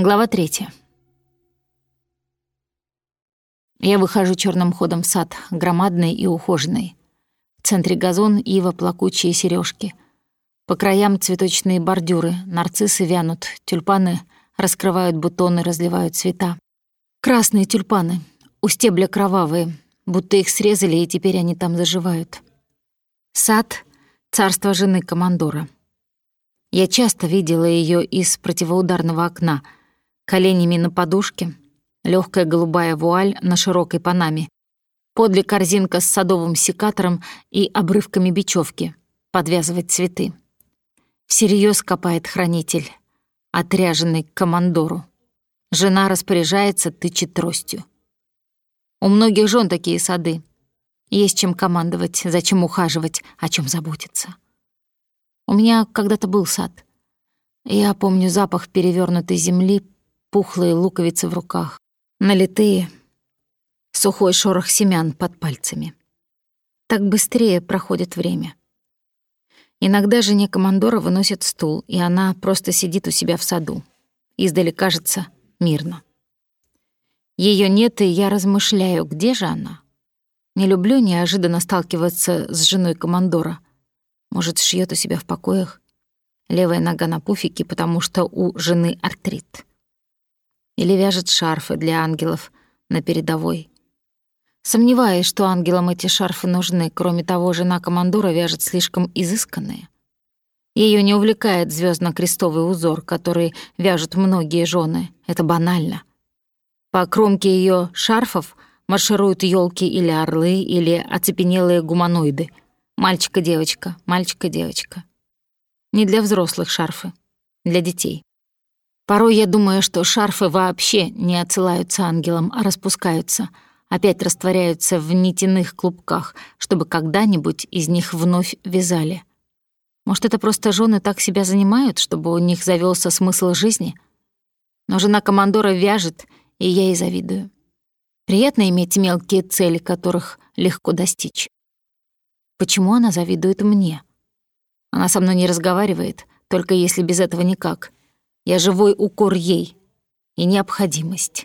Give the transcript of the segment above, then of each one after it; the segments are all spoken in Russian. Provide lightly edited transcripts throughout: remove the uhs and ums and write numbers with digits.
Глава 3. Я выхожу черным ходом в сад, громадный и ухоженный. В центре газон, ива, плакучие сережки. По краям цветочные бордюры, нарциссы вянут, тюльпаны раскрывают бутоны, разливают цвета. Красные тюльпаны, у стебля кровавые, будто их срезали, и теперь они там заживают. Сад — царство жены командора. Я часто видела ее из противоударного окна, коленями на подушке, легкая голубая вуаль на широкой панаме, подле корзинка с садовым секатором и обрывками бечевки, подвязывать цветы. Всерьез копает хранитель, отряженный к командору. Жена распоряжается, тычет тростью. У многих жен такие сады. Есть чем командовать, зачем ухаживать, о чем заботиться. У меня когда-то был сад. Я помню запах перевернутой земли, пухлые луковицы в руках, налитые, сухой шорох семян под пальцами. Так быстрее проходит время. Иногда жене командора выносят стул, и она просто сидит у себя в саду. Издали кажется мирно. Ее нет, и я размышляю, где же она? Не люблю неожиданно сталкиваться с женой командора. Может, шьет у себя в покоях? Левая нога на пуфике, потому что у жены артрит. Или вяжет шарфы для ангелов на передовой. Сомневаюсь, что ангелам эти шарфы нужны. Кроме того, жена командора вяжет слишком изысканные. Ее не увлекает звездно-крестовый узор, который вяжут многие жены. Это банально. По кромке ее шарфов маршируют елки или орлы, или оцепенелые гуманоиды. Мальчика-девочка, мальчика-девочка. Не для взрослых шарфы, для детей. Порой я думаю, что шарфы вообще не отсылаются ангелам, а распускаются, опять растворяются в нитяных клубках, чтобы когда-нибудь из них вновь вязали. Может, это просто жены так себя занимают, чтобы у них завелся смысл жизни? Но жена командора вяжет, и я ей завидую. Приятно иметь мелкие цели, которых легко достичь. Почему она завидует мне? Она со мной не разговаривает, только если без этого никак. Я живой укор ей и необходимость.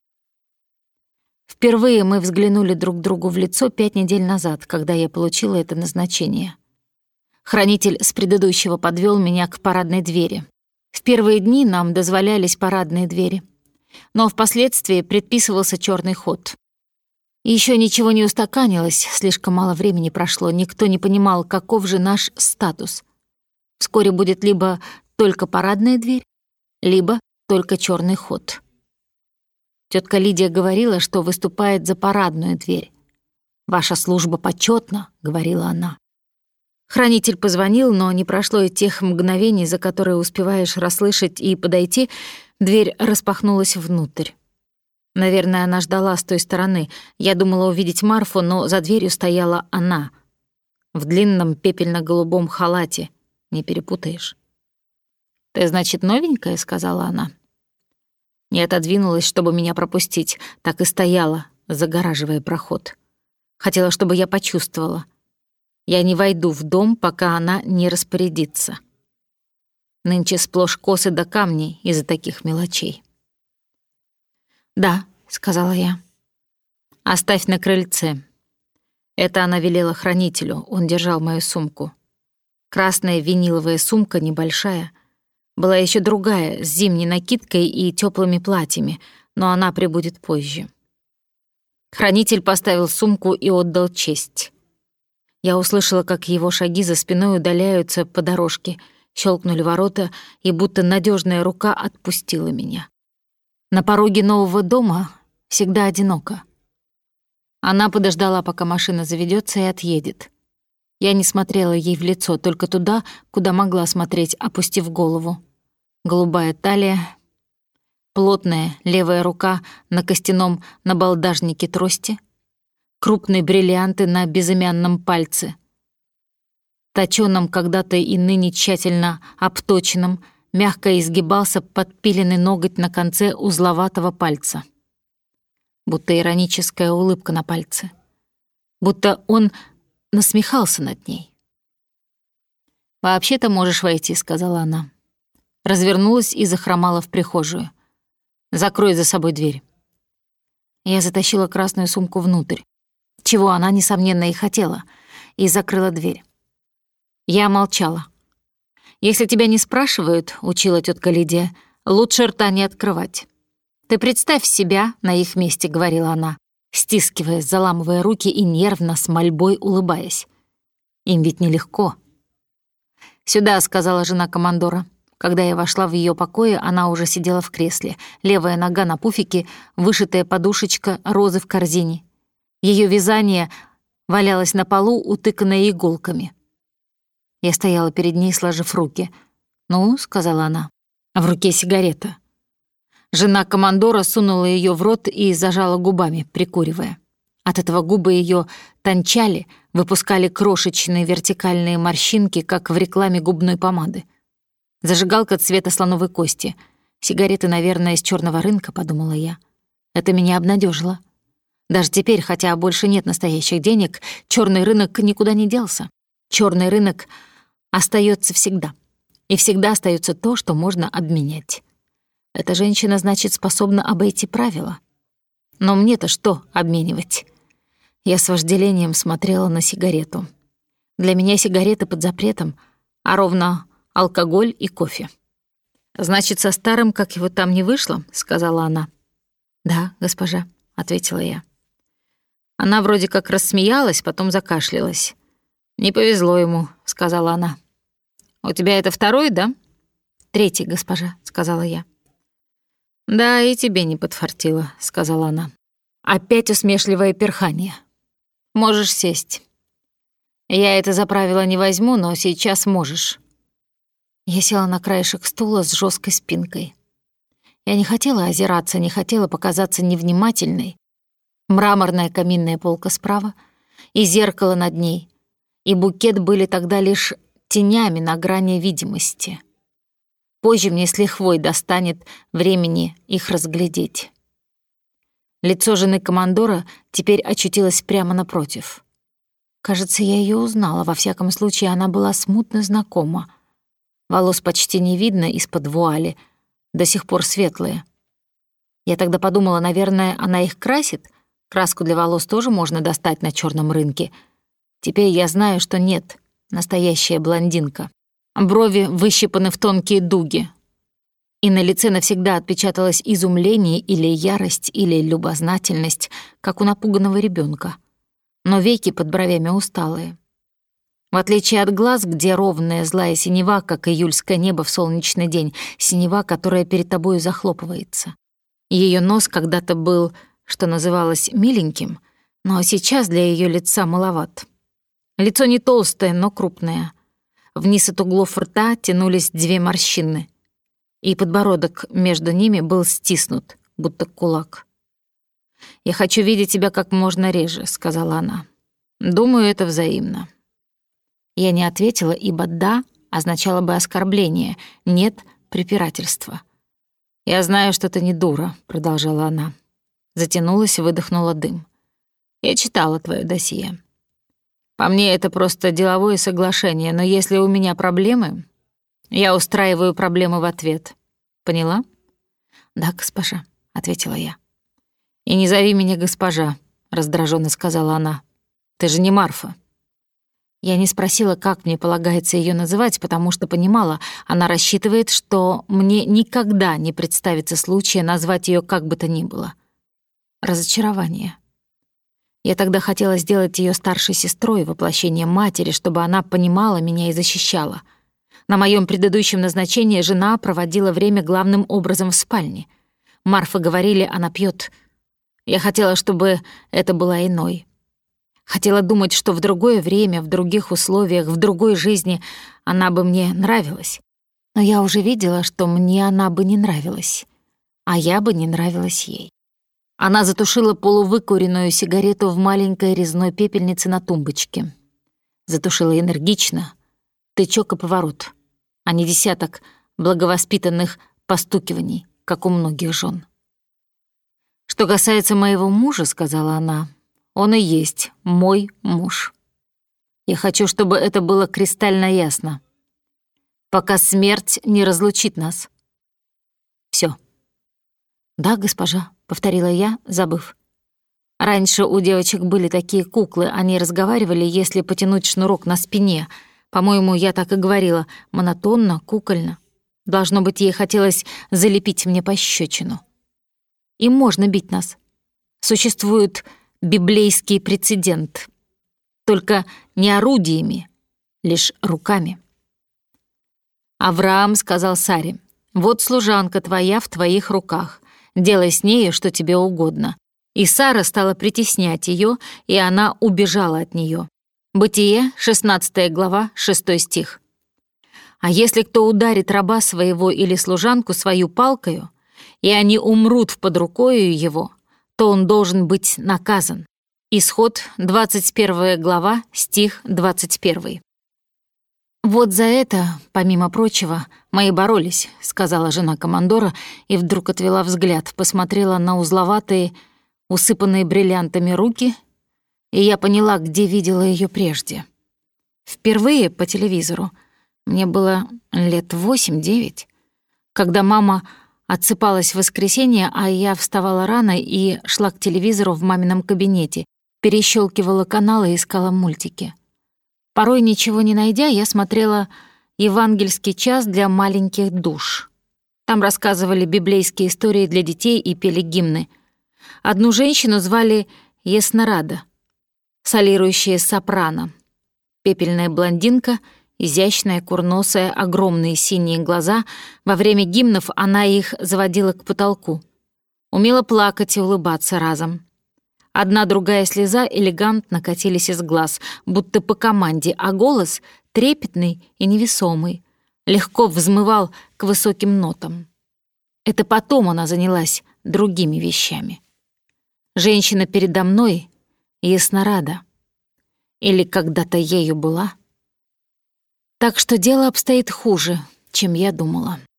Впервые мы взглянули друг другу в лицо 5 недель назад, когда я получила это назначение. Хранитель с предыдущего подвёл меня к парадной двери. В первые дни нам дозволялись парадные двери, но впоследствии предписывался чёрный ход. Ещё ничего не устаканилось, слишком мало времени прошло, никто не понимал, каков же наш статус. Вскоре будет либо только парадная дверь, либо только чёрный ход. Тётка Лидия говорила, что выступает за парадную дверь. «Ваша служба почётна», — говорила она. Хранитель позвонил, но не прошло и тех мгновений, за которые успеваешь расслышать и подойти, дверь распахнулась внутрь. Наверное, она ждала с той стороны. Я думала увидеть Марфу, но за дверью стояла она. В длинном пепельно-голубом халате. Не перепутаешь. «Ты, значит, новенькая?» — сказала она. Не отодвинулась, чтобы меня пропустить. Так и стояла, загораживая проход. Хотела, чтобы я почувствовала. Я не войду в дом, пока она не распорядится. Нынче сплошь косы до камней из-за таких мелочей. «Да», — сказала я. «Оставь на крыльце». Это она велела хранителю, он держал мою сумку. Красная виниловая сумка, небольшая. Была еще другая, с зимней накидкой и теплыми платьями, но она прибудет позже. Хранитель поставил сумку и отдал честь. Я услышала, как его шаги за спиной удаляются по дорожке, щелкнули ворота, и будто надежная рука отпустила меня. На пороге нового дома всегда одиноко. Она подождала, пока машина заведется и отъедет. Я не смотрела ей в лицо, только туда, куда могла смотреть, опустив голову. Голубая талия, плотная левая рука на костяном набалдажнике трости, крупные бриллианты на безымянном пальце, точёном когда-то и ныне тщательно обточенном, мягко изгибался подпиленный ноготь на конце узловатого пальца. Будто ироническая улыбка на пальце. Будто он насмехался над ней. «Вообще-то можешь войти», — сказала она. Развернулась и захромала в прихожую. Закрой за собой дверь». Я затащила красную сумку внутрь, чего она, несомненно, и хотела, и закрыла дверь. Я молчала. «Если тебя не спрашивают, — учила тетка Лидия, — лучше рта не открывать. Ты представь себя на их месте, — говорила она, стискивая, заламывая руки и нервно, с мольбой улыбаясь. Им ведь нелегко. «Сюда», — сказала жена командора. Когда я вошла в ее покои, она уже сидела в кресле, левая нога на пуфике, вышитая подушечка, розы в корзине. Ее вязание валялось на полу, утыканное иголками. Я стояла перед ней, сложив руки. «Ну», — сказала она, — в руке сигарета. Жена командора сунула ее в рот и зажала губами, прикуривая. От этого губы ее тончали, выпускали крошечные вертикальные морщинки, как в рекламе губной помады. Зажигалка цвета слоновой кости. Сигареты, наверное, из черного рынка, подумала я. Это меня обнадежило. Даже теперь, хотя больше нет настоящих денег, черный рынок никуда не делся. Черный рынок остается всегда. И всегда остается то, что можно обменять. Эта женщина, значит, способна обойти правила. Но мне-то что обменивать? Я с вожделением смотрела на сигарету. Для меня сигареты под запретом, а ровно алкоголь и кофе. «Значит, со старым, как его там не вышло?» — сказала она. «Да, госпожа», — ответила я. Она вроде как рассмеялась, потом закашлялась. «Не повезло ему», — сказала она. «У тебя это второй, да?» «Третий, госпожа», — сказала я. «Да, и тебе не подфартило», — сказала она. Опять усмешливое перхание. «Можешь сесть. Я это за правило не возьму, но сейчас можешь». Я села на краешек стула с жесткой спинкой. Я не хотела озираться, не хотела показаться невнимательной. Мраморная каминная полка справа и зеркало над ней, и букет были тогда лишь тенями на грани видимости. Позже мне с лихвой достанет времени их разглядеть. Лицо жены командора теперь очутилось прямо напротив. Кажется, я ее узнала, во всяком случае, она была смутно знакома. Волос почти не видно из-под вуали, до сих пор светлые. Я тогда подумала, наверное, она их красит. Краску для волос тоже можно достать на черном рынке. Теперь я знаю, что нет, настоящая блондинка. Брови выщипаны в тонкие дуги. И на лице навсегда отпечаталось изумление или ярость, или любознательность, как у напуганного ребенка. Но веки под бровями усталые. В отличие от глаз, где ровная злая синева, как июльское небо в солнечный день, синева, которая перед тобою захлопывается. Ее нос когда-то был, что называлось, миленьким, но сейчас для ее лица маловат. Лицо не толстое, но крупное. Вниз от углов рта тянулись две морщины, и подбородок между ними был стиснут, будто кулак. «Я хочу видеть тебя как можно реже», — сказала она. «Думаю, это взаимно». Я не ответила, ибо «да» означало бы оскорбление, «нет» — препирательство. «Я знаю, что ты не дура», — продолжала она. Затянулась и выдохнула дым. «Я читала твое досье. По мне, это просто деловое соглашение, но если у меня проблемы, я устраиваю проблемы в ответ. Поняла?» «Да, госпожа», — ответила я. «И не зови меня госпожа», — раздраженно сказала она. «Ты же не Марфа». Я не спросила, как мне полагается ее называть, потому что понимала, она рассчитывает, что мне никогда не представится случая назвать ее как бы то ни было. Разочарование. Я тогда хотела сделать ее старшей сестрой, воплощением матери, чтобы она понимала меня и защищала. На моем предыдущем назначении жена проводила время главным образом в спальне. Марфа говорили, она пьет. Я хотела, чтобы это была иной. Хотела думать, что в другое время, в других условиях, в другой жизни она бы мне нравилась. Но я уже видела, что мне она бы не нравилась, а я бы не нравилась ей. Она затушила полувыкуренную сигарету в маленькой резной пепельнице на тумбочке. Затушила энергично, тычок и поворот, а не десяток благовоспитанных постукиваний, как у многих жен. «Что касается моего мужа, — сказала она, — он и есть мой муж. Я хочу, чтобы это было кристально ясно. Пока смерть не разлучит нас. Всё. «Да, госпожа», — повторила я, забыв. Раньше у девочек были такие куклы, они разговаривали, если потянуть шнурок на спине. По-моему, я так и говорила, монотонно, кукольно. Должно быть, ей хотелось залепить мне пощечину. Им можно бить нас. Существует библейский прецедент. Только не орудиями, лишь руками. Авраам сказал Саре: «Вот служанка твоя в твоих руках. Делай с нею, что тебе угодно». И Сара стала притеснять ее, и она убежала от нее. Бытие, 16 глава, 6 стих. «А если кто ударит раба своего или служанку свою палкою, и они умрут под рукою его, то он должен быть наказан». Исход, 21 глава, стих 21. «Вот за это, помимо прочего, мы и боролись», — сказала жена командора, и вдруг отвела взгляд, посмотрела на узловатые, усыпанные бриллиантами руки, и я поняла, где видела ее прежде. Впервые по телевизору. Мне было лет 8-9, когда мама отсыпалась в воскресенье, а я вставала рано и шла к телевизору в мамином кабинете, перещелкивала каналы и искала мультики. Порой, ничего не найдя, я смотрела «Евангельский час для маленьких душ». Там рассказывали библейские истории для детей и пели гимны. Одну женщину звали Еснарада, солирующая сопрано. Пепельная блондинка, изящная, курносая, огромные синие глаза. Во время гимнов она их заводила к потолку. Умела плакать и улыбаться разом. Одна другая слеза элегантно катились из глаз, будто по команде, а голос, трепетный и невесомый, легко взмывал к высоким нотам. Это потом она занялась другими вещами. Женщина передо мной — Еснарада. Или когда-то ею была. Так что дело обстоит хуже, чем я думала.